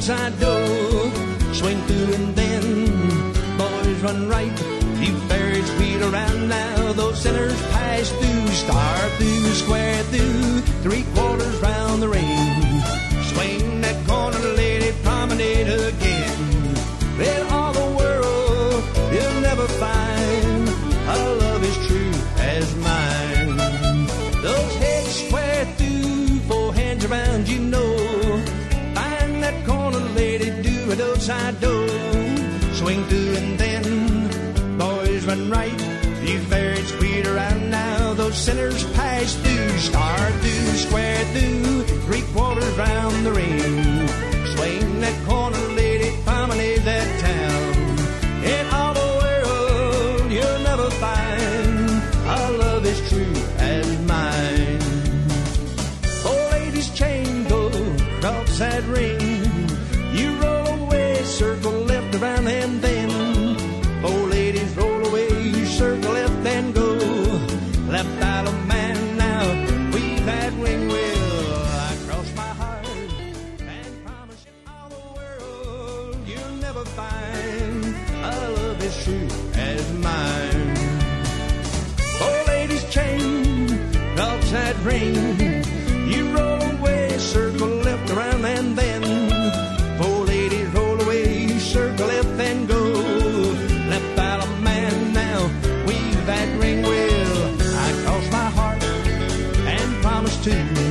outside door. Swing through and then boys run right. Few fairies wheel around now. Those sinners pass through. Star through, square through, 3/4 round the ring. Swing that corner, lady, promenade again. In all the world you'll never find a love as true as mine. Those heads square through, 4 hands around, you know. Find that corner, lady, do an outside door. Swing through and then boys run right. Few fairies wheel around now. Those sinners pass through. Star through, square through, 3/4 round the ring. Swing that corner, lady, promenade that town. In all the world you'll never find a love as true as mine. Oh, ladies, chain go across that ring. You roll away, circle left around and then. Oh, ladies, roll away, you circle left and go. Left Isle man now, weave that ring well. I cross my heart and promise you all the world you'll never find a love as true as mine. Oh, ladies, chain across that ring. You roll away, circle left around and then. Oh, ladies, roll away, circle left and go. Left Isle man now, weave that ring well. I cross my heart and promise to